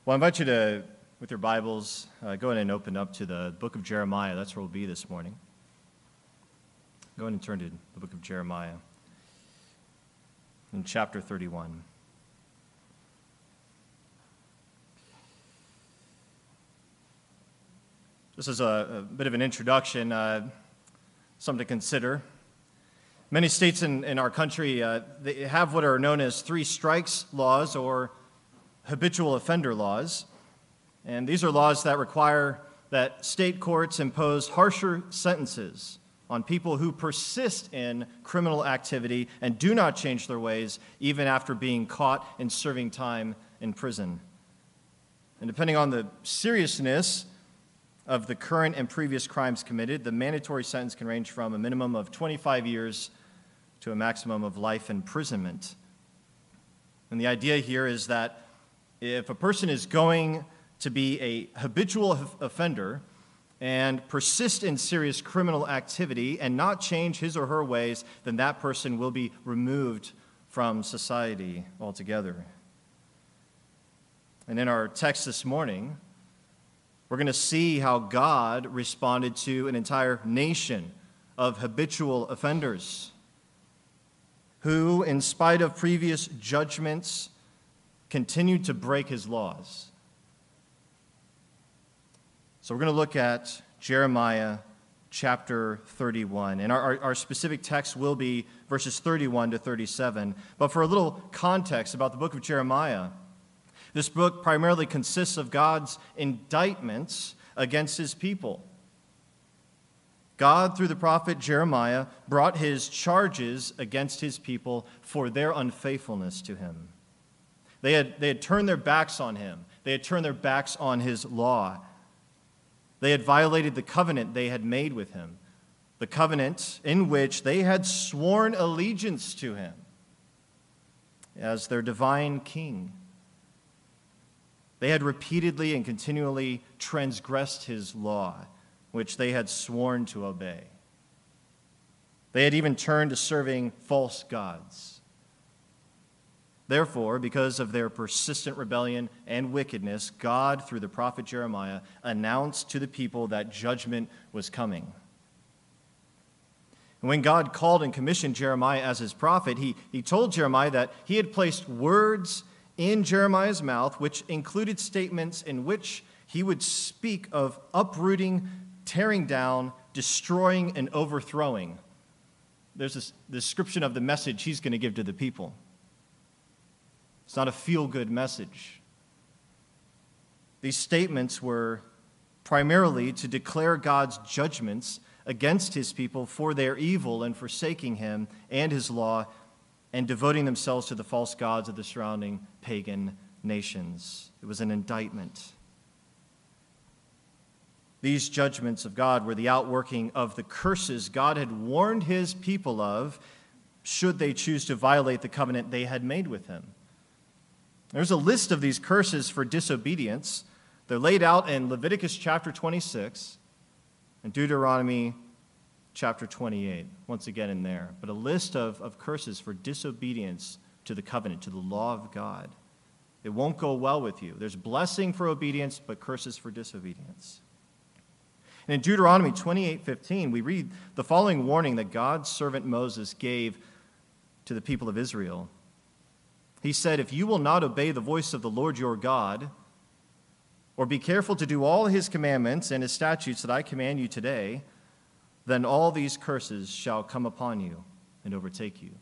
Well, I invite you to, with your Bibles, go ahead and open up to the book of Jeremiah. That's where we'll be this morning. Go ahead and turn to the book of Jeremiah in chapter 31. This is a bit of an introduction, something to consider. Many states in our country, they have what are known as three strikes laws or habitual offender laws. And these are laws that require that state courts impose harsher sentences on people who persist in criminal activity and do not change their ways even after being caught and serving time in prison. And depending on the seriousness of the current and previous crimes committed, the mandatory sentence can range from a minimum of 25 years to a maximum of life imprisonment. And the idea here is that if a person is going to be a habitual offender and persist in serious criminal activity and not change his or her ways, then that person will be removed from society altogether. And in our text this morning, we're going to see how God responded to an entire nation of habitual offenders who, in spite of previous judgments, continued to break his laws. So we're going to look at Jeremiah chapter 31. And our specific text will be verses 31 to 37. But for a little context about the book of Jeremiah, this book primarily consists of God's indictments against his people. God, through the prophet Jeremiah, brought his charges against his people for their unfaithfulness to him. They had turned their backs on him. They had turned their backs on his law. They had violated the covenant they had made with him, the covenant in which they had sworn allegiance to him as their divine king. They had repeatedly and continually transgressed his law, which they had sworn to obey. They had even turned to serving false gods. Therefore, because of their persistent rebellion and wickedness, God, through the prophet Jeremiah, announced to the people that judgment was coming. And when God called and commissioned Jeremiah as his prophet, he told Jeremiah that he had placed words in Jeremiah's mouth, which included statements in which he would speak of uprooting, tearing down, destroying, and overthrowing. There's this description of the message he's going to give to the people. It's not a feel-good message. These statements were primarily to declare God's judgments against his people for their evil in forsaking him and his law and devoting themselves to the false gods of the surrounding pagan nations. It was an indictment. These judgments of God were the outworking of the curses God had warned his people of should they choose to violate the covenant they had made with him. There's a list of these curses for disobedience. They're laid out in Leviticus chapter 26 and Deuteronomy chapter 28, once again in there. But a list of curses for disobedience to the covenant, to the law of God. It won't go well with you. There's blessing for obedience, but curses for disobedience. And in Deuteronomy 28:15, we read the following warning that God's servant Moses gave to the people of Israel. He said, "If you will not obey the voice of the Lord your God, or be careful to do all his commandments and his statutes that I command you today, then all these curses shall come upon you and overtake you."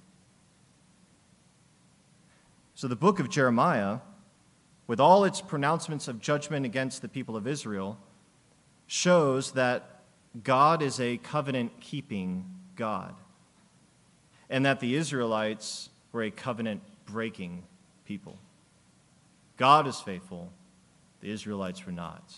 So the book of Jeremiah, with all its pronouncements of judgment against the people of Israel, shows that God is a covenant-keeping God, and that the Israelites were a covenant-breaking people. God is faithful, the Israelites were not.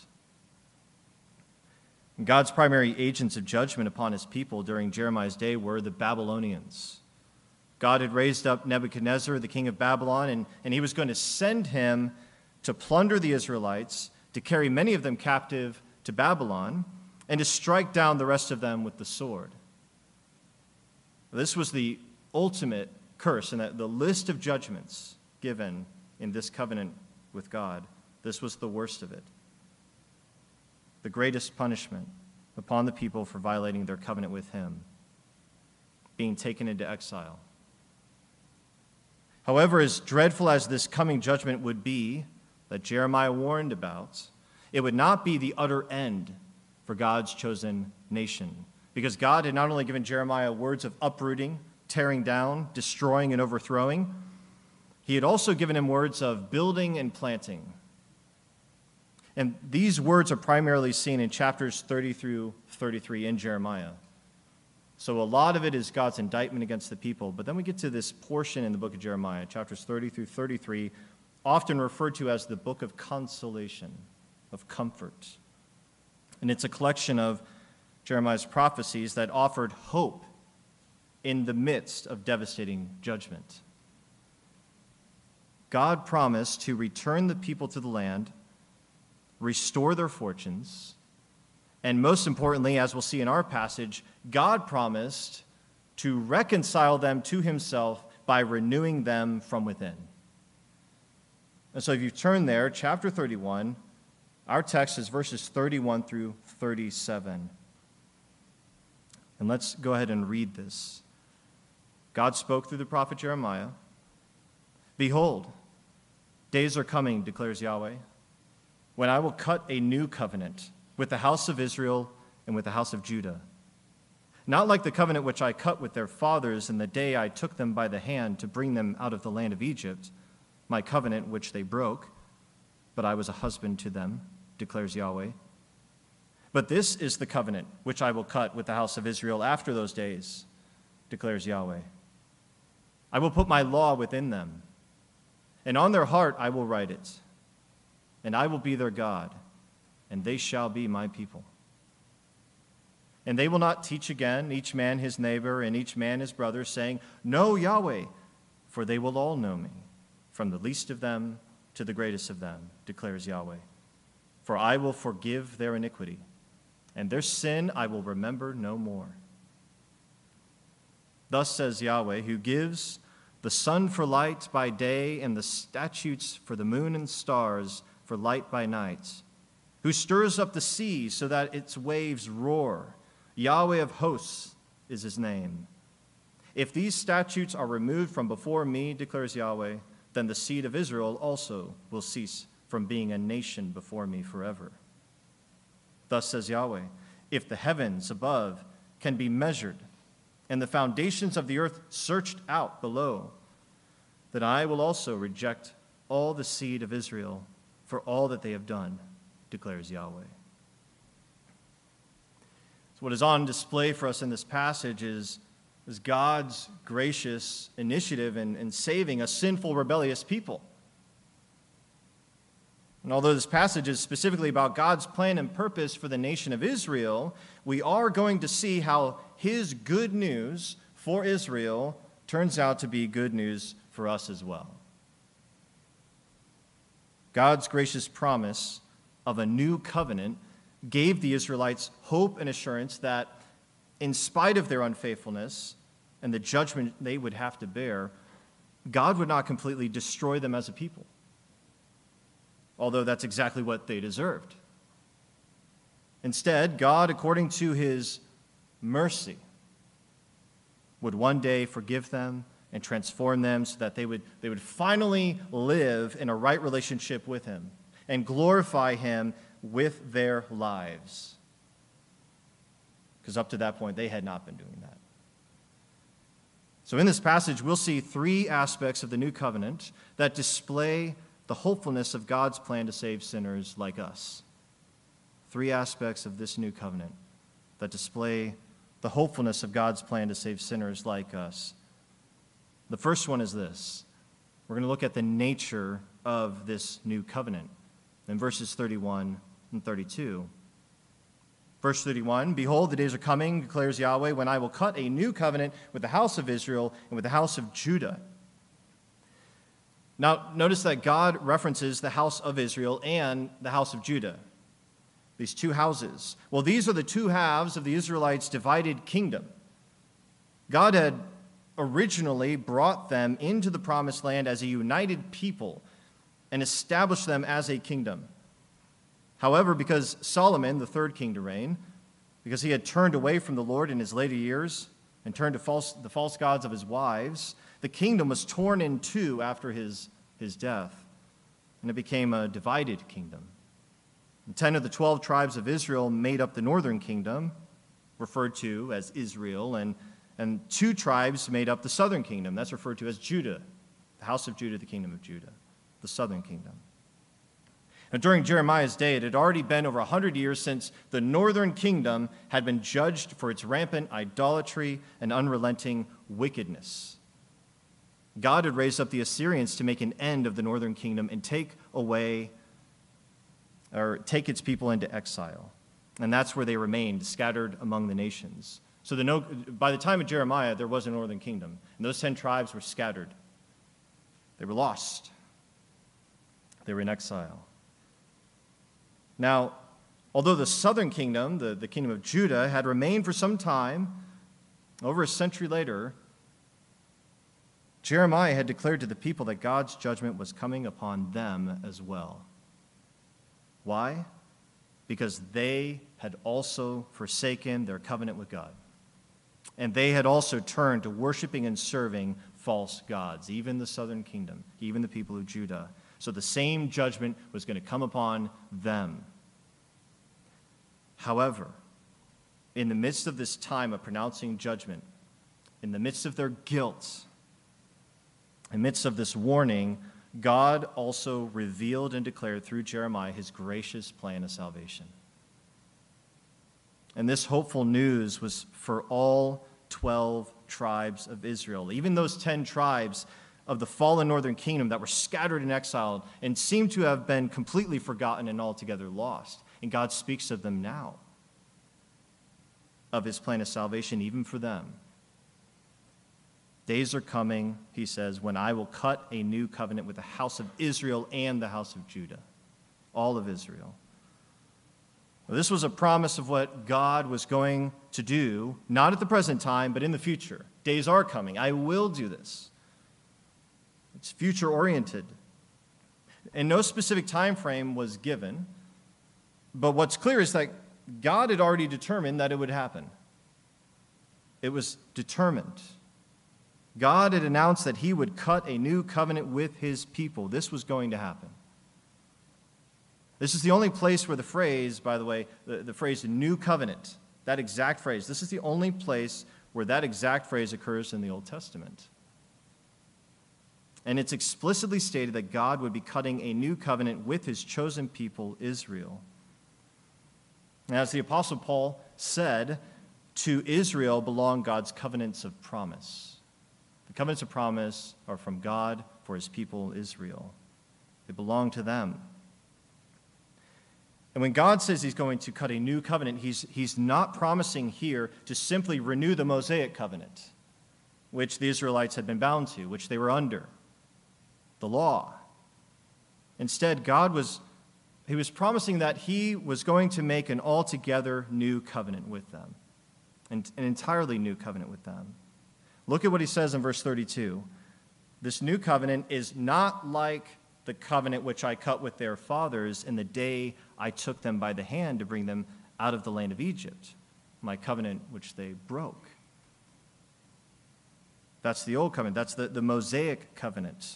And God's primary agents of judgment upon his people during Jeremiah's day were the Babylonians. God had raised up Nebuchadnezzar, the king of Babylon, and he was going to send him to plunder the Israelites, to carry many of them captive to Babylon, and to strike down the rest of them with the sword. This was the ultimate curse, and the list of judgments given in this covenant with God this was the worst of it. The greatest punishment upon the people for violating their covenant with him, being taken into exile. However, as dreadful as this coming judgment would be, that Jeremiah warned about, it would not be the utter end for God's chosen nation, because God had not only given Jeremiah words of uprooting, tearing down, destroying, and overthrowing, he had also given him words of building and planting. And these words are primarily seen in chapters 30 through 33 in Jeremiah. So a lot of it is God's indictment against the people. But then we get to this portion in the book of Jeremiah, chapters 30 through 33, often referred to as the book of consolation, of comfort. And it's a collection of Jeremiah's prophecies that offered hope in the midst of devastating judgment. God promised to return the people to the land, restore their fortunes, and most importantly, as we'll see in our passage, God promised to reconcile them to himself by renewing them from within. And so if you turn there, chapter 31, our text is verses 31 through 37. And let's go ahead and read this. God spoke through the prophet Jeremiah. Behold, days are coming, declares Yahweh, when I will cut a new covenant with the house of Israel and with the house of Judah. Not like the covenant which I cut with their fathers in the day I took them by the hand to bring them out of the land of Egypt, my covenant which they broke, but I was a husband to them, declares Yahweh. But this is the covenant which I will cut with the house of Israel after those days, declares Yahweh. I will put my law within them, and on their heart I will write it, and I will be their God, and they shall be my people. And they will not teach again, each man his neighbor and each man his brother, saying, Know Yahweh, for they will all know me, from the least of them to the greatest of them, declares Yahweh. For I will forgive their iniquity, and their sin I will remember no more. Thus says Yahweh, who gives the sun for light by day and the statutes for the moon and stars for light by night, who stirs up the sea so that its waves roar. Yahweh of hosts is his name. If these statutes are removed from before me, declares Yahweh, then the seed of Israel also will cease from being a nation before me forever. Thus says Yahweh, if the heavens above can be measured, and the foundations of the earth searched out below, then I will also reject all the seed of Israel for all that they have done, declares Yahweh. So what is on display for us in this passage is God's gracious initiative in saving a sinful, rebellious people. And although this passage is specifically about God's plan and purpose for the nation of Israel, we are going to see how his good news for Israel turns out to be good news for us as well. God's gracious promise of a new covenant gave the Israelites hope and assurance that in spite of their unfaithfulness and the judgment they would have to bear, God would not completely destroy them as a people, although that's exactly what they deserved. Instead, God, according to his mercy, would one day forgive them and transform them so that they would finally live in a right relationship with him and glorify him with their lives. Because up to that point, they had not been doing that. So in this passage, we'll see three aspects of the new covenant that display the hopefulness of God's plan to save sinners like us. Three aspects of this new covenant that display the hopefulness of God's plan to save sinners like us. The first one is this. We're going to look at the nature of this new covenant in verses 31 and 32. Verse 31, Behold, the days are coming, declares Yahweh, when I will cut a new covenant with the house of Israel and with the house of Judah. Now, notice that God references the house of Israel and the house of Judah, these two houses. Well, these are the two halves of the Israelites' divided kingdom. God had originally brought them into the promised land as a united people, and establish them as a kingdom. However, because Solomon, the third king to reign, because he had turned away from the Lord in his later years and turned to the false gods of his wives, the kingdom was torn in two after his death, and it became a divided kingdom. And 10 of the 12 tribes of Israel made up the northern kingdom, referred to as Israel, and 2 tribes made up the southern kingdom. That's referred to as Judah, the house of Judah, the kingdom of Judah, the southern kingdom. Now, during Jeremiah's day, it had already been over 100 years since the northern kingdom had been judged for its rampant idolatry and unrelenting wickedness. God had raised up the Assyrians to make an end of the northern kingdom and take its people into exile. And that's where they remained, scattered among the nations. So by the time of Jeremiah, there was a northern kingdom, and those 10 tribes were scattered. They were lost. They were in exile. Now, although the southern kingdom, the kingdom of Judah, had remained for some time, over a century later, Jeremiah had declared to the people that God's judgment was coming upon them as well. Why? Because they had also forsaken their covenant with God. And they had also turned to worshiping and serving false gods, even the southern kingdom, even the people of Judah. So the same judgment was going to come upon them. However, in the midst of this time of pronouncing judgment, in the midst of their guilt, in the midst of this warning, God also revealed and declared through Jeremiah his gracious plan of salvation. And this hopeful news was for all 12 tribes of Israel, even those 10 tribes of the fallen northern kingdom that were scattered and exiled and seemed to have been completely forgotten and altogether lost. And God speaks of them now, of his plan of salvation, even for them. Days are coming, he says, when I will cut a new covenant with the house of Israel and the house of Judah, all of Israel. Well, this was a promise of what God was going to do, not at the present time, but in the future. Days are coming. I will do this. It's future-oriented. And no specific time frame was given, but what's clear is that God had already determined that it would happen. It was determined. God had announced that he would cut a new covenant with his people. This was going to happen. This is the only place where the phrase, by the way, the phrase new covenant, that exact phrase, this is the only place where that exact phrase occurs in the Old Testament. And it's explicitly stated that God would be cutting a new covenant with his chosen people, Israel. And as the Apostle Paul said, to Israel belong God's covenants of promise. The covenants of promise are from God for his people, Israel. They belong to them. And when God says he's going to cut a new covenant, he's not promising here to simply renew the Mosaic covenant, which the Israelites had been bound to, which they were under, the law. Instead, he was promising that he was going to make an altogether new covenant with them, an entirely new covenant with them. Look at what he says in verse 32. This new covenant is not like the covenant which I cut with their fathers in the day I took them by the hand to bring them out of the land of Egypt, my covenant which they broke. That's the old covenant. That's the Mosaic covenant.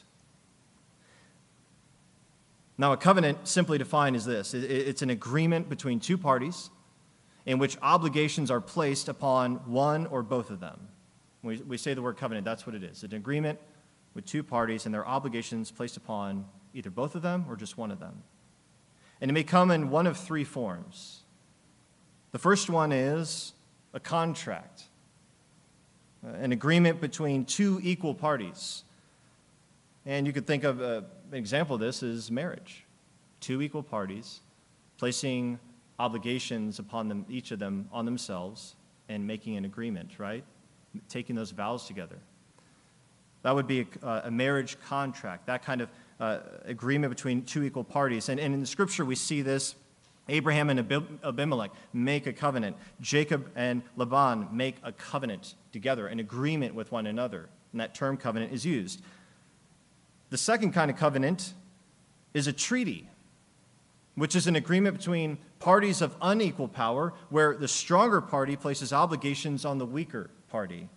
Now, a covenant, simply defined, is this. It's an agreement between two parties in which obligations are placed upon one or both of them. When we say the word covenant, that's what it is. An agreement with two parties and their obligations placed upon either both of them or just one of them. And it may come in one of three forms. The first one is a contract, an agreement between two equal parties. And you could think of an example of this is marriage. Two equal parties placing obligations upon them, each of them on themselves, and making an agreement, right? Taking those vows together. That would be a marriage contract, that kind of agreement between two equal parties. And in the scripture, we see this. Abraham and Abimelech make a covenant. Jacob and Laban make a covenant together, an agreement with one another. And that term covenant is used. The second kind of covenant is a treaty, which is an agreement between parties of unequal power, where the stronger party places obligations on the weaker party.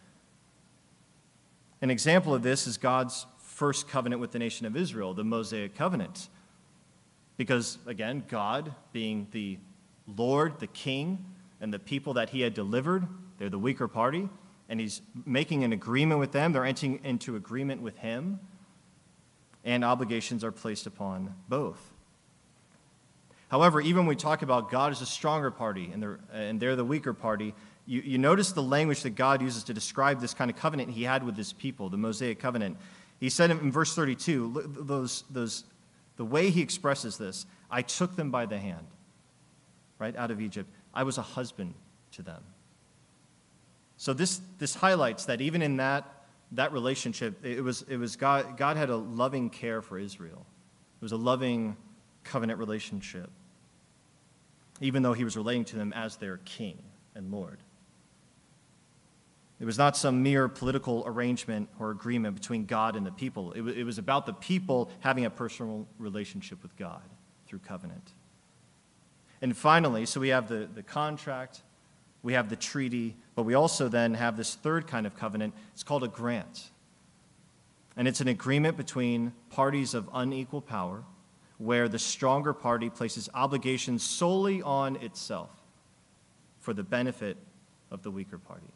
An example of this is God's first covenant with the nation of Israel, the Mosaic covenant. Because, again, God, being the Lord, the King, and the people that he had delivered, they're the weaker party, and he's making an agreement with them. They're entering into agreement with him, and obligations are placed upon both. However, even when we talk about God as a stronger party and they're the weaker party, you notice the language that God uses to describe this kind of covenant he had with his people, the Mosaic covenant. He said in verse 32, the way he expresses this, I took them by the hand, right, out of Egypt. I was a husband to them. So this highlights that even in that relationship, it was God had a loving care for Israel. It was a loving covenant relationship, even though he was relating to them as their king and Lord. It was not some mere political arrangement or agreement between God and the people. It was about the people having a personal relationship with God through covenant. And finally, so we have the contract, we have the treaty, but we also then have this third kind of covenant. It's called a grant. And it's an agreement between parties of unequal power, where the stronger party places obligations solely on itself for the benefit of the weaker party.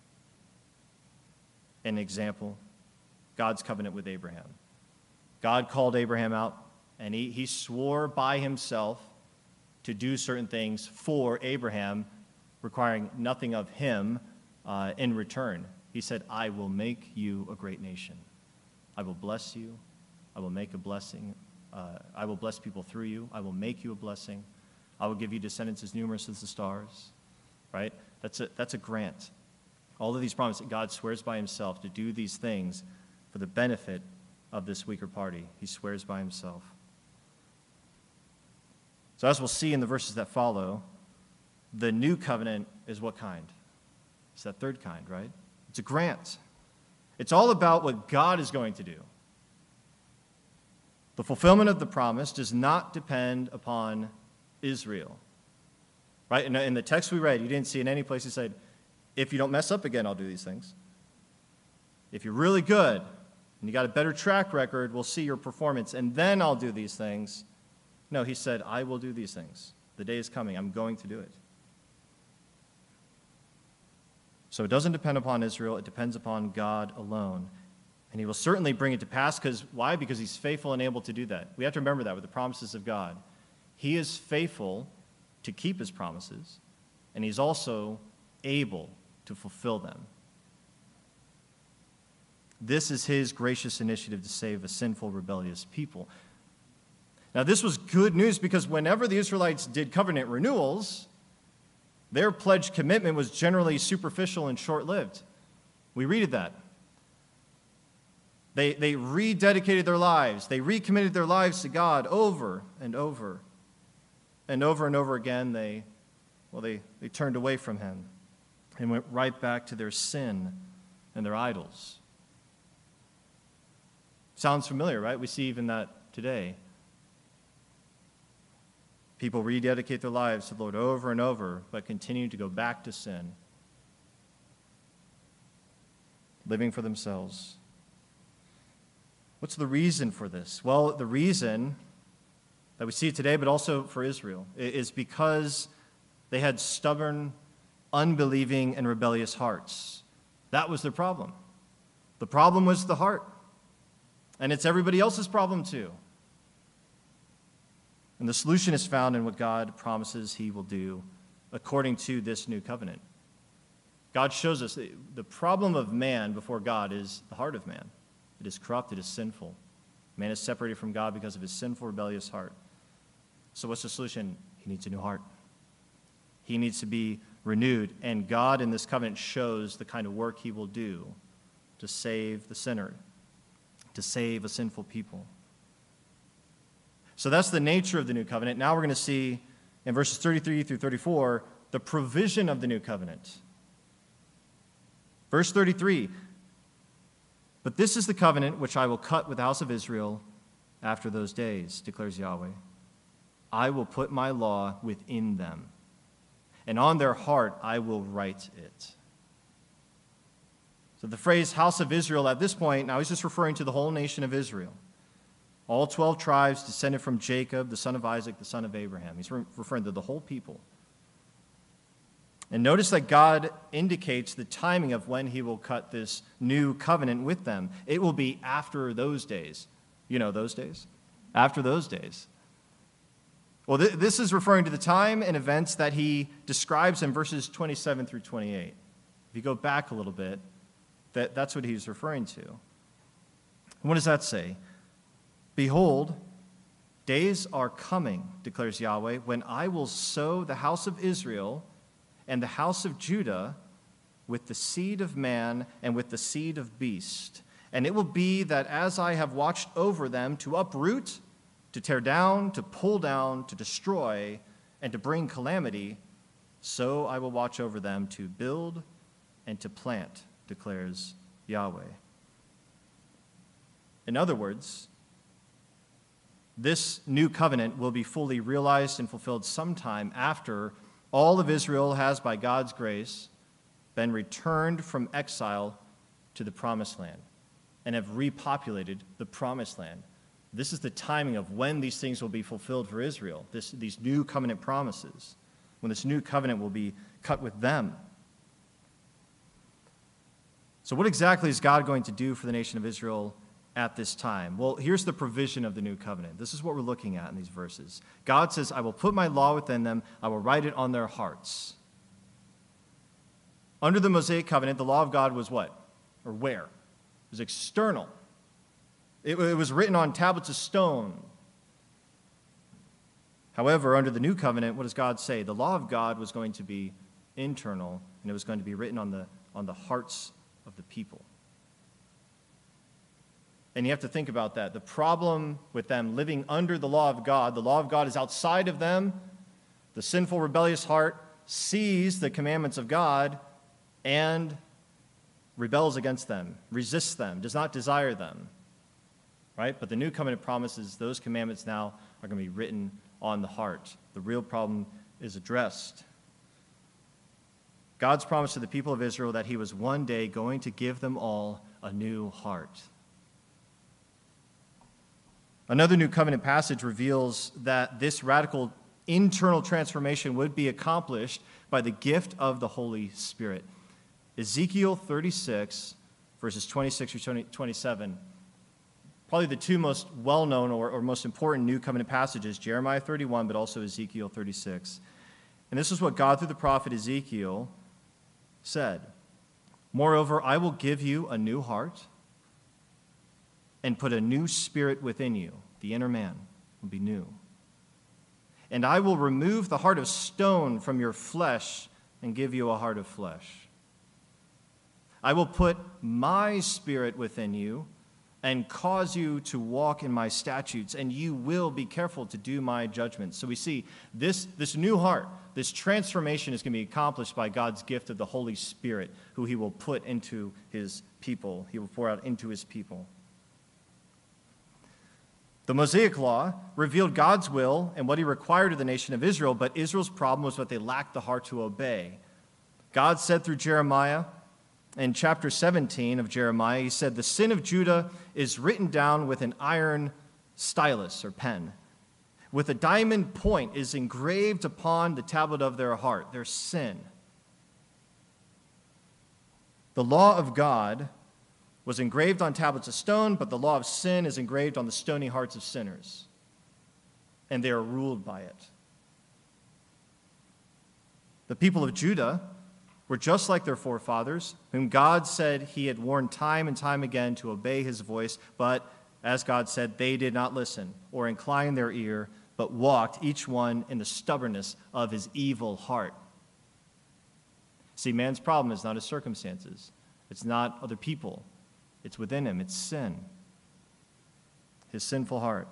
An example, God's covenant with Abraham. God called Abraham out, and he swore by himself to do certain things for Abraham, requiring nothing of him in return. He said, I will make you a great nation. I will bless you. I will make a blessing. I will bless people through you. I will make you a blessing. I will give you descendants as numerous as the stars. Right? That's a grant. All of these promises, God swears by himself to do these things for the benefit of this weaker party. He swears by himself. So as we'll see in the verses that follow, the new covenant is what kind? It's that third kind, right? It's a grant. It's all about what God is going to do. The fulfillment of the promise does not depend upon Israel. Right? In the text we read, you didn't see in any place he said, if you don't mess up again, I'll do these things. If you're really good and you got a better track record, we'll see your performance, and then I'll do these things. No, he said, I will do these things. The day is coming. I'm going to do it. So it doesn't depend upon Israel. It depends upon God alone. And he will certainly bring it to pass. Why? Because he's faithful and able to do that. We have to remember that with the promises of God. He is faithful to keep his promises, and he's also able to fulfill them. This is his gracious initiative to save a sinful, rebellious people. Now, this was good news because whenever the Israelites did covenant renewals, their pledged commitment was generally superficial and short-lived. We read that. They rededicated their lives. They recommitted their lives to God over and over. And over and over again, they turned away from him and went right back to their sin and their idols. Sounds familiar, right? We see even that today. People rededicate their lives to the Lord over and over, but continue to go back to sin, living for themselves. What's the reason for this? Well, the reason that we see today, but also for Israel, is because they had stubborn, unbelieving, and rebellious hearts. That was their problem. The problem was the heart. And it's everybody else's problem too. And the solution is found in what God promises he will do according to this new covenant. God shows us the problem of man before God is the heart of man. It is corrupt, it is sinful. Man is separated from God because of his sinful, rebellious heart. So what's the solution? He needs a new heart. He needs to be renewed. And God in this covenant shows the kind of work he will do to save the sinner, to save a sinful people. So that's the nature of the new covenant. Now we're going to see in verses 33 through 34 the provision of the new covenant. Verse 33, but this is the covenant which I will cut with the house of Israel after those days, declares Yahweh, I will put my law within them, and on their heart I will write it. So the phrase house of Israel at this point, now he's just referring to the whole nation of Israel. All 12 tribes descended from Jacob, the son of Isaac, the son of Abraham. He's referring to the whole people. And notice that God indicates the timing of when he will cut this new covenant with them. It will be after those days. You know those days? After those days. Well, this is referring to the time and events that he describes in verses 27 through 28. If you go back a little bit, that's what he's referring to. And what does that say? Behold, days are coming, declares Yahweh, when I will sow the house of Israel and the house of Judah with the seed of man and with the seed of beast. And it will be that as I have watched over them to uproot, to tear down, to pull down, to destroy, and to bring calamity, so I will watch over them to build and to plant, declares Yahweh. In other words, this new covenant will be fully realized and fulfilled sometime after all of Israel has, by God's grace, been returned from exile to the promised land and have repopulated the promised land. This is the timing of when these things will be fulfilled for Israel, these new covenant promises, when this new covenant will be cut with them. So what exactly is God going to do for the nation of Israel at this time? Well, here's the provision of the new covenant. This is what we're looking at in these verses. God says, I will put my law within them. I will write it on their hearts. Under the Mosaic covenant, the law of God was what? Or where? It was external. It was written on tablets of stone. However, under the new covenant, what does God say? The law of God was going to be internal, and it was going to be written on the hearts of the people. And you have to think about that. The problem with them living under the law of God is outside of them. The sinful, rebellious heart sees the commandments of God and rebels against them, resists them, does not desire them. Right? But the new covenant promises those commandments now are going to be written on the heart. The real problem is addressed. God's promise to the people of Israel that he was one day going to give them all a new heart. Another new covenant passage reveals that this radical internal transformation would be accomplished by the gift of the Holy Spirit. Ezekiel 36, verses 26 through 27, probably the two most well-known or most important new covenant passages, Jeremiah 31, but also Ezekiel 36. And this is what God, through the prophet Ezekiel, said. Moreover, I will give you a new heart and put a new spirit within you. The inner man will be new. And I will remove the heart of stone from your flesh and give you a heart of flesh. I will put my spirit within you and cause you to walk in my statutes, and you will be careful to do my judgments. So we see this new heart, this transformation is going to be accomplished by God's gift of the Holy Spirit, who he will put into his people. He will pour out into his people. The Mosaic Law revealed God's will and what he required of the nation of Israel, but Israel's problem was that they lacked the heart to obey. God said through Jeremiah, in chapter 17 of Jeremiah, he said, the sin of Judah is written down with an iron stylus or pen. With a diamond point is engraved upon the tablet of their heart, their sin. The law of God was engraved on tablets of stone, but the law of sin is engraved on the stony hearts of sinners, and they are ruled by it. The people of Judah were just like their forefathers, whom God said he had warned time and time again to obey his voice, but as God said, they did not listen or incline their ear, but walked each one in the stubbornness of his evil heart. See, man's problem is not his circumstances. It's not other people. It's within him. It's sin. His sinful heart.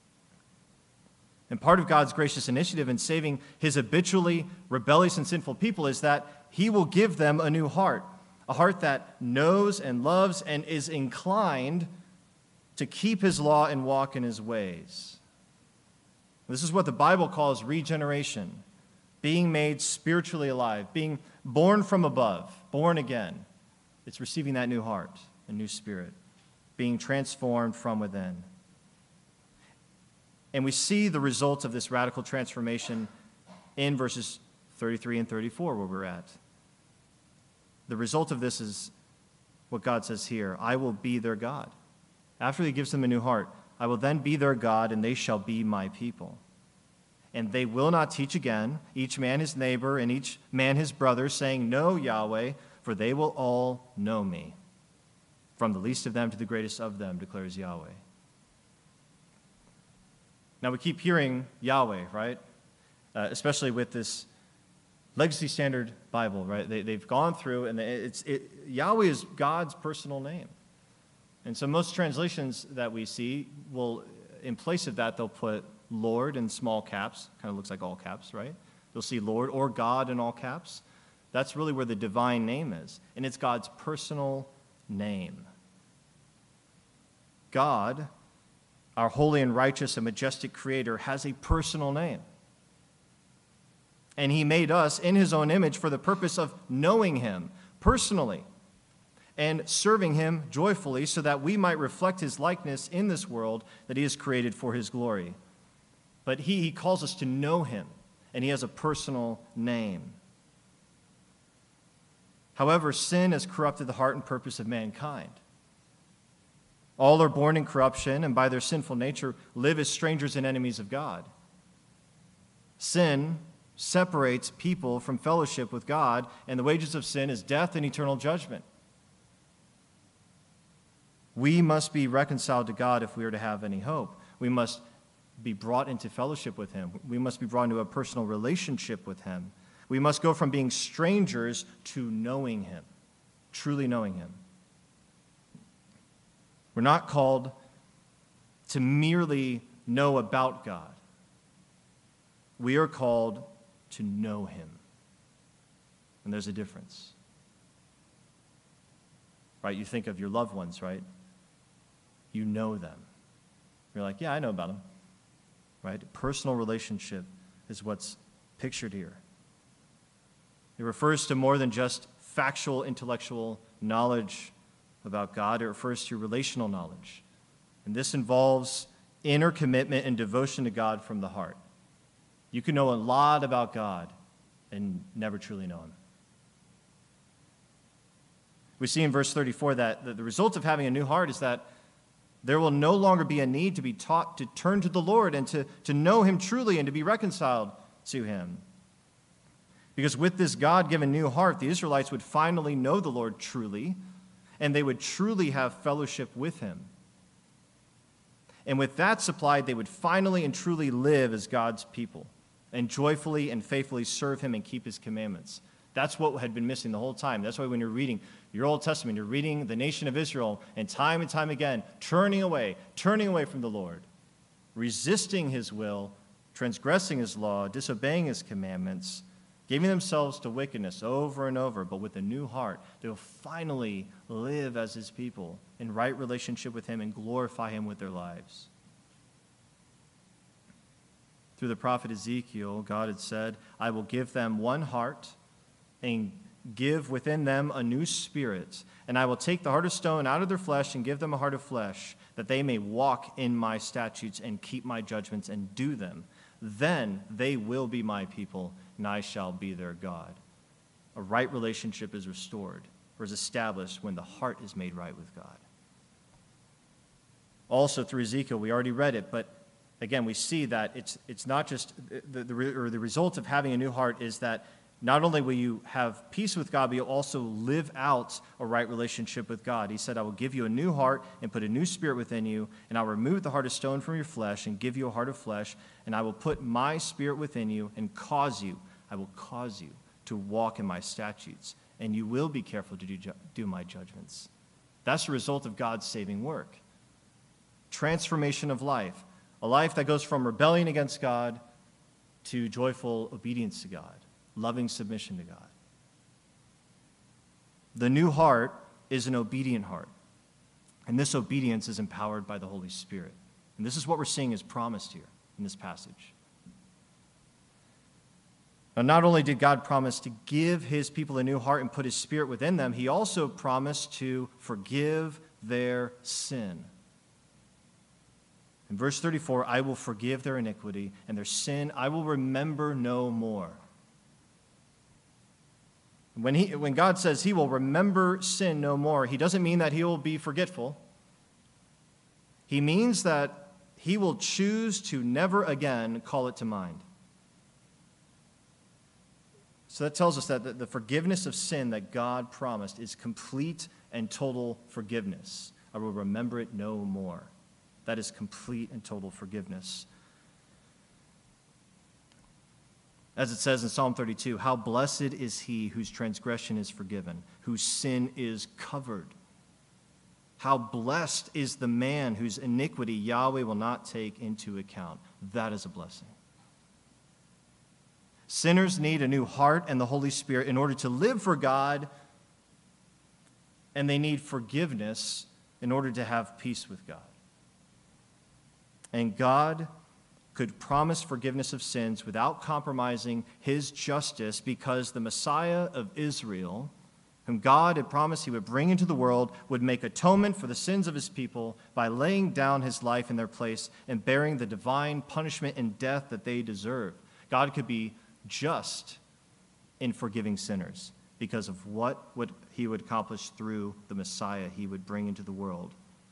And part of God's gracious initiative in saving his habitually rebellious and sinful people is that he will give them a heart that knows and loves and is inclined to keep his law and walk in his ways. This is what the Bible calls regeneration, being made spiritually alive, being born from above, born again. It's receiving that new heart, a new spirit, being transformed from within. And we see the results of this radical transformation in verses 33 and 34, where we're at. The result of this is what God says here: I will be their God. After he gives them a new heart, I will then be their God, and they shall be my people. And they will not teach again, each man his neighbor and each man his brother, saying, Know Yahweh, for they will all know me, from the least of them to the greatest of them, declares Yahweh. Now we keep hearing Yahweh, right? Especially with this Legacy Standard Bible, right? They've gone through, and Yahweh is God's personal name. And so most translations that we see will, in place of that, they'll put Lord in small caps. Kind of looks like all caps, right? You'll see Lord or God in all caps. That's really where the divine name is. And it's God's personal name. God, our holy and righteous and majestic Creator, has a personal name. And he made us in his own image for the purpose of knowing him personally and serving him joyfully, so that we might reflect his likeness in this world that he has created for his glory. But he calls us to know him, and he has a personal name. However, sin has corrupted the heart and purpose of mankind. All are born in corruption, and by their sinful nature live as strangers and enemies of God. Sin separates people from fellowship with God, and the wages of sin is death and eternal judgment. We must be reconciled to God if we are to have any hope. We must be brought into fellowship with him. We must be brought into a personal relationship with him. We must go from being strangers to knowing him, truly knowing him. We're not called to merely know about God. We are called to know him. And there's a difference. Right? You think of your loved ones, right? You know them. You're like, yeah, I know about them. Right? Personal relationship is what's pictured here. It refers to more than just factual, intellectual knowledge about God. It refers to relational knowledge. And this involves inner commitment and devotion to God from the heart. You can know a lot about God and never truly know him. We see in verse 34 that the result of having a new heart is that there will no longer be a need to be taught to turn to the Lord and to know him truly and to be reconciled to him. Because with this God-given new heart, the Israelites would finally know the Lord truly, and they would truly have fellowship with him. And with that supplied, they would finally and truly live as God's people and joyfully and faithfully serve him and keep his commandments. That's what had been missing the whole time. That's why when you're reading your Old Testament, you're reading the nation of Israel, and time again, turning away from the Lord, resisting his will, transgressing his law, disobeying his commandments, giving themselves to wickedness over and over. But with a new heart, they'll finally live as his people in right relationship with him and glorify him with their lives. Through the prophet Ezekiel, God had said, I will give them one heart and give within them a new spirit. And I will take the heart of stone out of their flesh and give them a heart of flesh, that they may walk in my statutes and keep my judgments and do them. Then they will be my people, and I shall be their God. A right relationship is restored or is established when the heart is made right with God. Also through Ezekiel, we already read it, but again, we see that it's not just the result of having a new heart is that not only will you have peace with God, but you'll also live out a right relationship with God. He said, I will give you a new heart and put a new spirit within you, and I'll remove the heart of stone from your flesh and give you a heart of flesh, and I will put my spirit within you and I will cause you to walk in my statutes, and you will be careful to do my judgments. That's the result of God's saving work. Transformation of life, a life that goes from rebellion against God to joyful obedience to God. Loving submission to God. The new heart is an obedient heart. And this obedience is empowered by the Holy Spirit. And this is what we're seeing is promised here in this passage. Now, not only did God promise to give his people a new heart and put his Spirit within them, he also promised to forgive their sin. In verse 34, I will forgive their iniquity, and their sin I will remember no more. When God says he will remember sin no more, he doesn't mean that he will be forgetful. He means that he will choose to never again call it to mind. So that tells us that the forgiveness of sin that God promised is complete and total forgiveness. I will remember it no more. That is complete and total forgiveness. As it says in Psalm 32, how blessed is he whose transgression is forgiven, whose sin is covered. How blessed is the man whose iniquity Yahweh will not take into account. That is a blessing. Sinners need a new heart and the Holy Spirit in order to live for God, and they need forgiveness in order to have peace with God. And God could promise forgiveness of sins without compromising his justice, because the Messiah of Israel, whom God had promised he would bring into the world, would make atonement for the sins of his people by laying down his life in their place and bearing the divine punishment and death that they deserved. God could be just in forgiving sinners because of what he would accomplish through the Messiah he would bring into the world.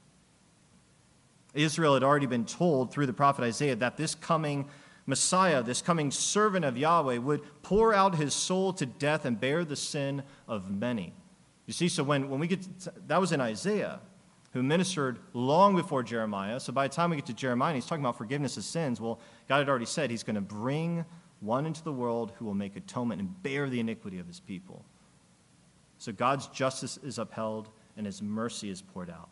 Israel had already been told through the prophet Isaiah that this coming Messiah, this coming servant of Yahweh, would pour out his soul to death and bear the sin of many. You see, so when we get to, that was in Isaiah, who ministered long before Jeremiah. So by the time we get to Jeremiah, he's talking about forgiveness of sins. Well, God had already said he's going to bring one into the world who will make atonement and bear the iniquity of his people. So God's justice is upheld and his mercy is poured out.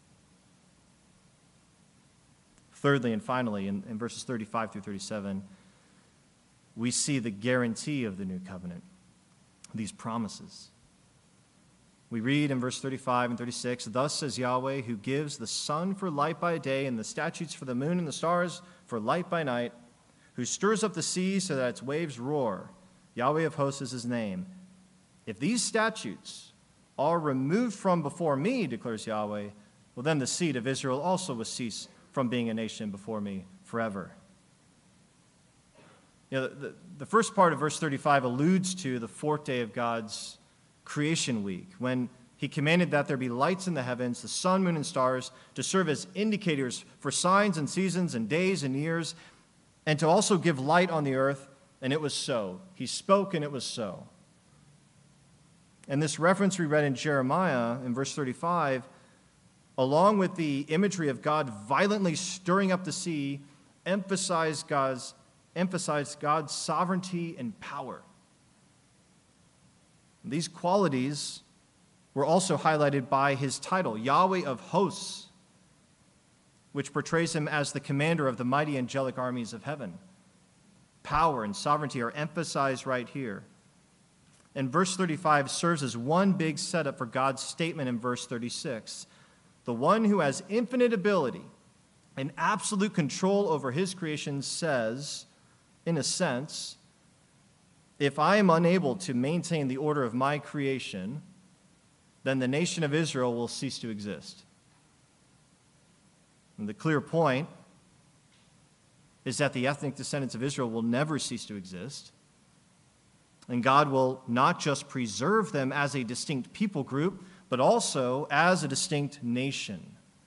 Thirdly and finally, in verses 35 through 37, we see the guarantee of the new covenant, these promises. We read in verse 35 and 36, thus says Yahweh, who gives the sun for light by day and the statutes for the moon and the stars for light by night, who stirs up the sea so that its waves roar. Yahweh of hosts is his name. If these statutes are removed from before me, declares Yahweh, well, then the seed of Israel also will cease from being a nation before me forever. You know, the first part of verse 35 alludes to the fourth day of God's creation week, when he commanded that there be lights in the heavens, the sun, moon, and stars, to serve as indicators for signs and seasons and days and years, and to also give light on the earth, and it was so. He spoke, and it was so. And this reference we read in Jeremiah in verse 35, along with the imagery of God violently stirring up the sea, emphasized God's sovereignty and power. These qualities were also highlighted by his title, Yahweh of hosts, which portrays him as the commander of the mighty angelic armies of heaven. Power and sovereignty are emphasized right here. And verse 35 serves as one big setup for God's statement in verse 36. The one who has infinite ability and absolute control over his creation says, in a sense, if I am unable to maintain the order of my creation, then the nation of Israel will cease to exist. And the clear point is that the ethnic descendants of Israel will never cease to exist. And God will not just preserve them as a distinct people group, but also as a distinct nation.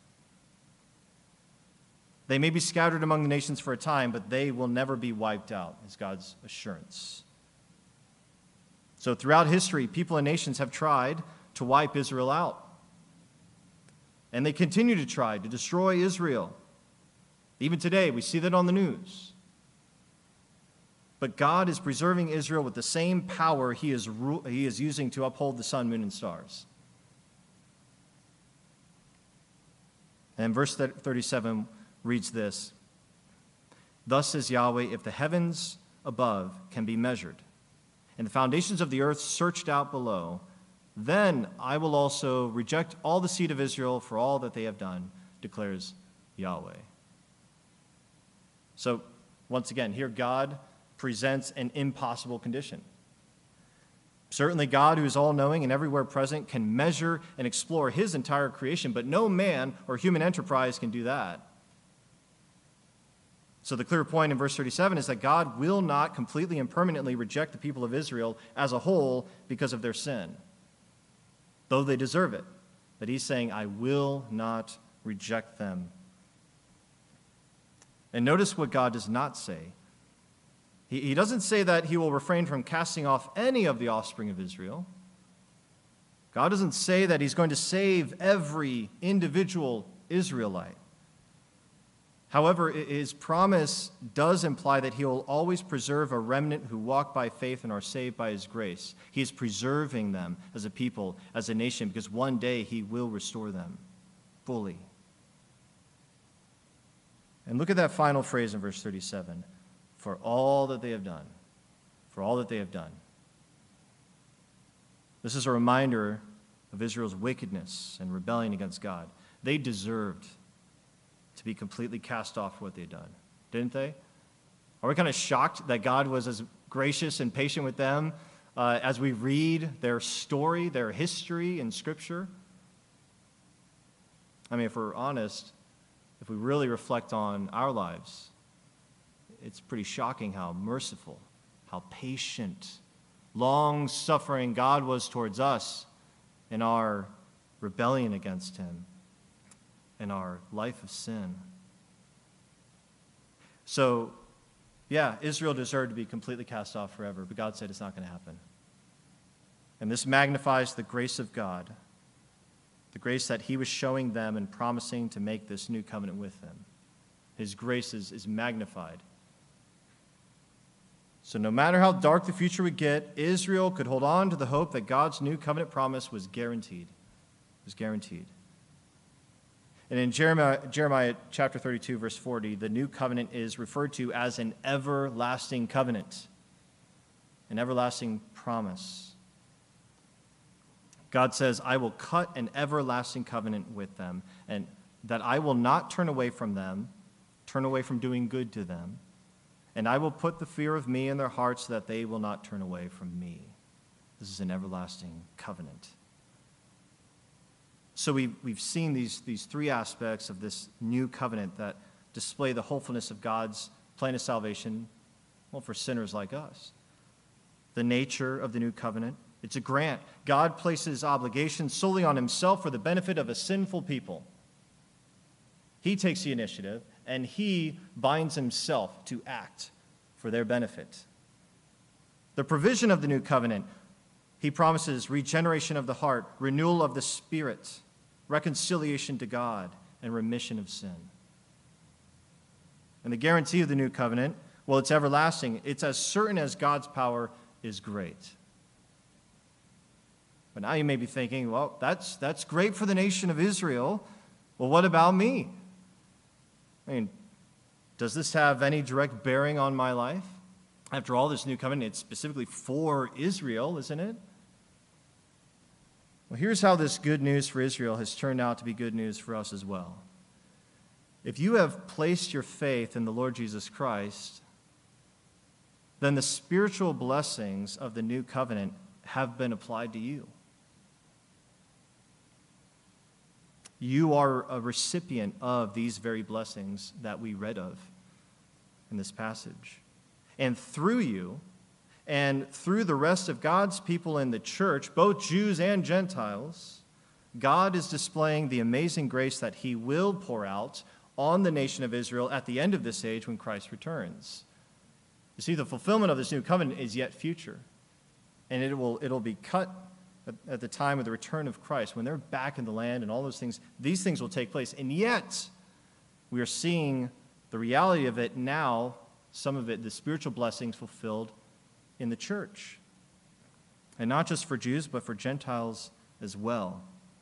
They may be scattered among the nations for a time, but they will never be wiped out, is God's assurance. So throughout history, people and nations have tried to wipe Israel out. And they continue to try to destroy Israel. Even today, we see that on the news. But God is preserving Israel with the same power he is using to uphold the sun, moon, and stars. And verse 37 reads this, thus says Yahweh, if the heavens above can be measured, and the foundations of the earth searched out below, then I will also reject all the seed of Israel for all that they have done, declares Yahweh. So, once again, here God presents an impossible condition. Certainly God, who is all-knowing and everywhere present, can measure and explore his entire creation, but no man or human enterprise can do that. So the clear point in verse 37 is that God will not completely and permanently reject the people of Israel as a whole because of their sin, though they deserve it. But he's saying, I will not reject them. And notice what God does not say. He doesn't say that he will refrain from casting off any of the offspring of Israel. God doesn't say that he's going to save every individual Israelite. However, his promise does imply that he will always preserve a remnant who walk by faith and are saved by his grace. He is preserving them as a people, as a nation, because one day he will restore them fully. And look at that final phrase in verse 37. For all that they have done. For all that they have done. This is a reminder of Israel's wickedness and rebellion against God. They deserved to be completely cast off for what they'd done, didn't they? Are we kind of shocked that God was as gracious and patient with them as we read their story, their history in Scripture? I mean, if we're honest, if we really reflect on our lives, it's pretty shocking how merciful, how patient, long-suffering God was towards us in our rebellion against him, in our life of sin. So, yeah, Israel deserved to be completely cast off forever, but God said it's not going to happen. And this magnifies the grace of God, the grace that he was showing them and promising to make this new covenant with them. His grace is magnified. So no matter how dark the future would get, Israel could hold on to the hope that God's new covenant promise was guaranteed. It was guaranteed. And in Jeremiah chapter 32, verse 40, the new covenant is referred to as an everlasting covenant, an everlasting promise. God says, I will cut an everlasting covenant with them, and that I will not turn away from them, turn away from doing good to them, and I will put the fear of me in their hearts so that they will not turn away from me. This is an everlasting covenant. So we've seen these three aspects of this new covenant that display the hopefulness of God's plan of salvation, well, for sinners like us. The nature of the new covenant, it's a grant. God places obligations solely on himself for the benefit of a sinful people. He takes the initiative, and he binds himself to act for their benefit. The provision of the new covenant, he promises regeneration of the heart, renewal of the spirit, reconciliation to God, and remission of sin. And the guarantee of the new covenant, well, it's everlasting. It's as certain as God's power is great. But now you may be thinking, well, that's great for the nation of Israel. Well, what about me? I mean, does this have any direct bearing on my life? After all, this new covenant, it's specifically for Israel, isn't it? Well, here's how this good news for Israel has turned out to be good news for us as well. If you have placed your faith in the Lord Jesus Christ, then the spiritual blessings of the new covenant have been applied to you. You are a recipient of these very blessings that we read of in this passage. And through you, and through the rest of God's people in the church, both Jews and Gentiles, God is displaying the amazing grace that he will pour out on the nation of Israel at the end of this age when Christ returns. You see, the fulfillment of this new covenant is yet future, and it'll be cut at the time of the return of Christ, when they're back in the land and all those things. These things will take place, and yet we are seeing the reality of it now, some of it, the spiritual blessings fulfilled in the church. And not just for Jews, but for Gentiles as well.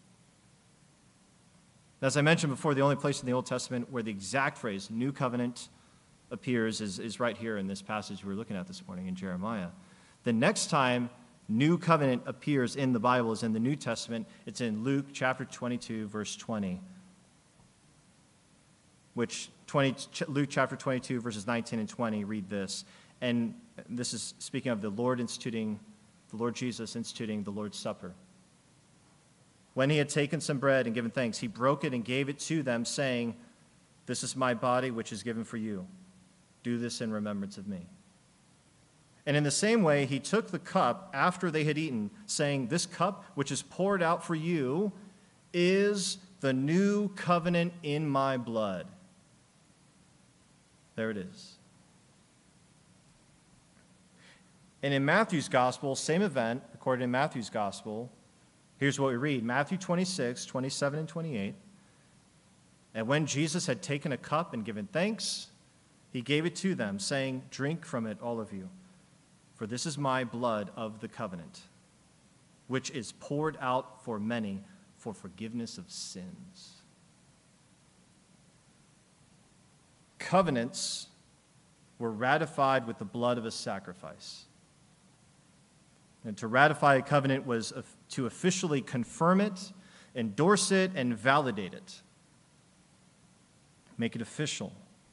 As I mentioned before, the only place in the Old Testament where the exact phrase, new covenant, appears is right here in this passage we're looking at this morning in Jeremiah. The next time new covenant appears in the Bible is in the New Testament. It's in Luke chapter 22, verse 20, Luke chapter 22, verses 19 and 20 read this. And this is speaking of the Lord Jesus instituting the Lord's Supper. When he had taken some bread and given thanks, he broke it and gave it to them, saying, "This is my body, which is given for you. Do this in remembrance of me." And in the same way, he took the cup after they had eaten, saying, "This cup, which is poured out for you, is the new covenant in my blood." There it is. And in Matthew's gospel, same event, according to Matthew's gospel, here's what we read. Matthew 26, 27 and 28. And when Jesus had taken a cup and given thanks, he gave it to them, saying, "Drink from it, all of you. For this is my blood of the covenant, which is poured out for many for forgiveness of sins." Covenants were ratified with the blood of a sacrifice. And to ratify a covenant was to officially confirm it, endorse it, and validate it. Make it official.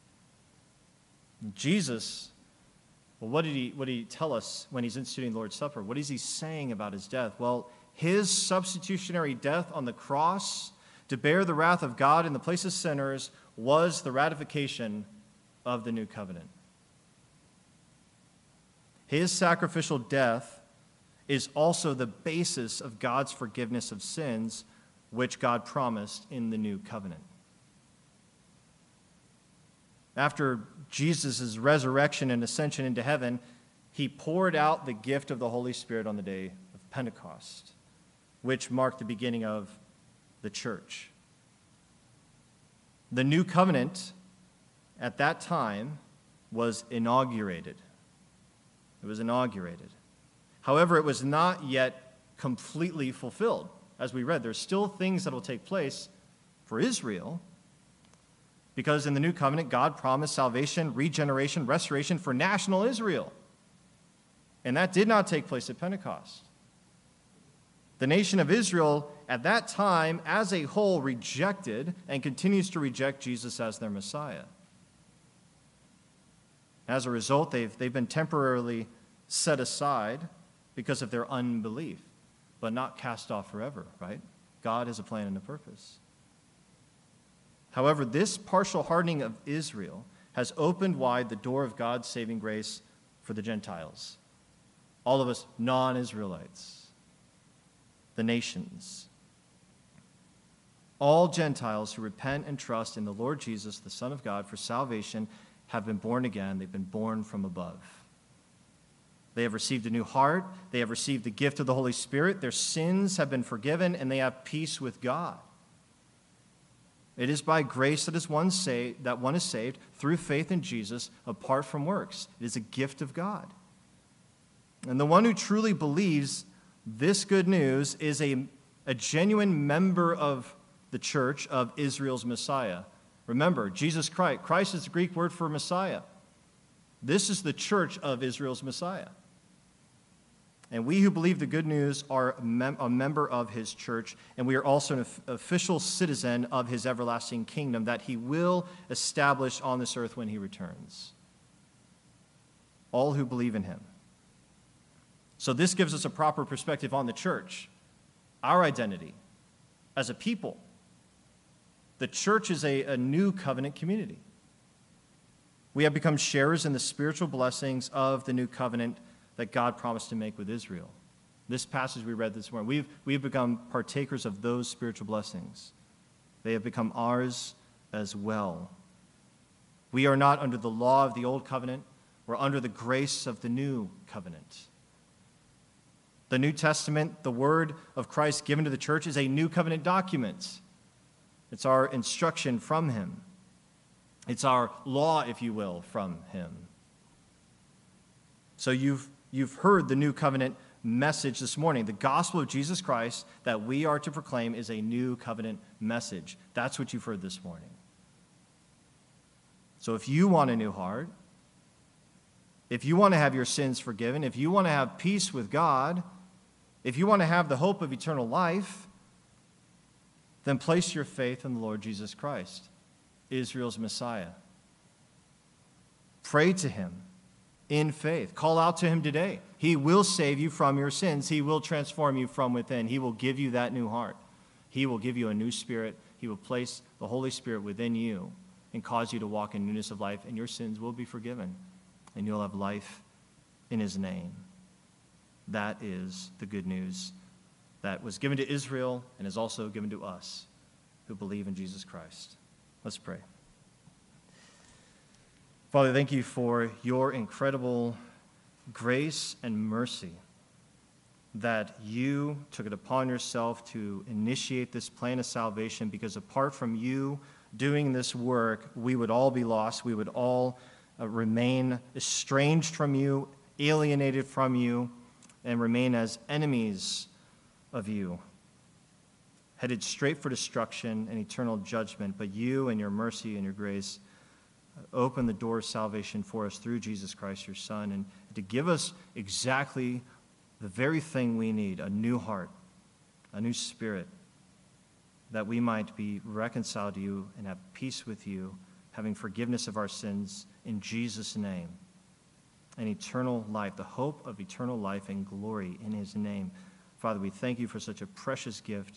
Jesus, well, what did he tell us when he's instituting the Lord's Supper? What is he saying about his death? Well, his substitutionary death on the cross to bear the wrath of God in the place of sinners was the ratification of the new covenant. His sacrificial death is also the basis of God's forgiveness of sins, which God promised in the new covenant. After Jesus' resurrection and ascension into heaven, he poured out the gift of the Holy Spirit on the day of Pentecost, which marked the beginning of the church. The new covenant at that time was inaugurated. It was inaugurated. However, it was not yet completely fulfilled. As we read, there's still things that will take place for Israel, because in the new covenant, God promised salvation, regeneration, restoration for national Israel. And that did not take place at Pentecost. The nation of Israel at that time, as a whole, rejected and continues to reject Jesus as their Messiah. As a result, they've been temporarily set aside because of their unbelief, but not cast off forever, right? God has a plan and a purpose. However, this partial hardening of Israel has opened wide the door of God's saving grace for the Gentiles, all of us non-Israelites, the nations. All Gentiles who repent and trust in the Lord Jesus, the Son of God, for salvation have been born again. They've been born from above. They have received a new heart. They have received the gift of the Holy Spirit. Their sins have been forgiven, and they have peace with God. It is by grace that one is saved through faith in Jesus, apart from works. It is a gift of God. And the one who truly believes this good news is a genuine member of the church of Israel's Messiah. Remember, Jesus Christ. Christ is the Greek word for Messiah. This is the church of Israel's Messiah. And we who believe the good news are a member of his church, and we are also an official citizen of his everlasting kingdom that he will establish on this earth when he returns. All who believe in him. So this gives us a proper perspective on the church, our identity as a people. The church is a new covenant community. We have become sharers in the spiritual blessings of the new covenant that God promised to make with Israel. This passage we read this morning, we've become partakers of those spiritual blessings. They have become ours as well. We are not under the law of the old covenant. We're under the grace of the new covenant. The New Testament, the word of Christ given to the church, is a new covenant document. It's our instruction from him. It's our law, if you will, from him. So you've heard the new covenant message this morning. The gospel of Jesus Christ that we are to proclaim is a new covenant message. That's what you've heard this morning. So if you want a new heart, if you want to have your sins forgiven, if you want to have peace with God, If you want to have the hope of eternal life, then place your faith in the Lord Jesus Christ, Israel's Messiah. Pray to him in faith. Call out to him today. He will save you from your sins. He will transform you from within. He will give you that new heart. He will give you a new spirit. He will place the Holy Spirit within you and cause you to walk in newness of life, and your sins will be forgiven, and you'll have life in his name. That is the good news that was given to Israel and is also given to us who believe in Jesus Christ. Let's pray. Father, thank you for your incredible grace and mercy that you took it upon yourself to initiate this plan of salvation, because apart from you doing this work, we would all be lost. We would all remain estranged from you, alienated from you, and remain as enemies of you, headed straight for destruction and eternal judgment. But you and your mercy and your grace open the door of salvation for us through Jesus Christ, your Son, and to give us exactly the very thing we need, a new heart, a new spirit, that we might be reconciled to you and have peace with you, having forgiveness of our sins in Jesus' name, and eternal life, the hope of eternal life and glory in his name. Father, we thank you for such a precious gift.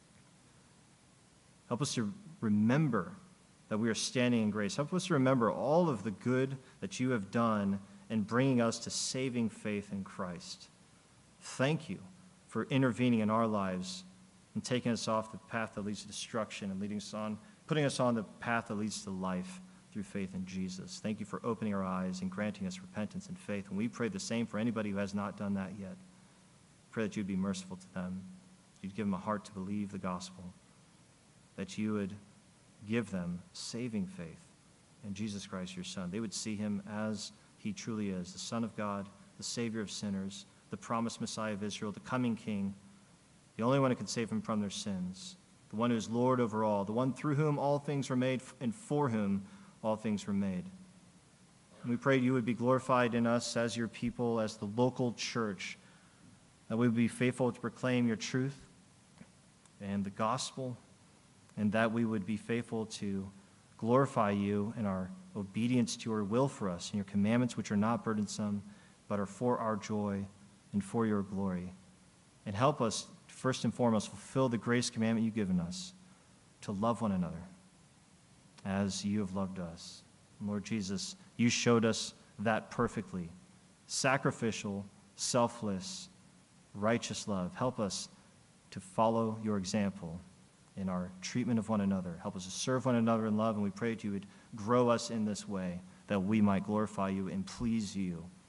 Help us to remember that we are standing in grace. Help us to remember all of the good that you have done in bringing us to saving faith in Christ. Thank you for intervening in our lives and taking us off the path that leads to destruction and putting us on the path that leads to life through faith in Jesus. Thank you for opening our eyes and granting us repentance and faith. And we pray the same for anybody who has not done that yet. Pray that you'd be merciful to them. You'd give them a heart to believe the gospel. That you would give them saving faith in Jesus Christ, your Son. They would see him as he truly is, the Son of God, the Savior of sinners, the promised Messiah of Israel, the coming King, the only one who can save them from their sins, the one who is Lord over all, the one through whom all things were made and for whom all things were made. And we pray you would be glorified in us as your people, as the local church, that we would be faithful to proclaim your truth and the gospel, and that we would be faithful to glorify you in our obedience to your will for us and your commandments, which are not burdensome, but are for our joy and for your glory. And help us, first and foremost, fulfill the grace commandment you've given us to love one another as you have loved us. And Lord Jesus, you showed us that perfectly. Sacrificial, selfless, righteous love. Help us to follow your example in our treatment of one another. Help us to serve one another in love, and we pray that you would grow us in this way, that we might glorify you and please you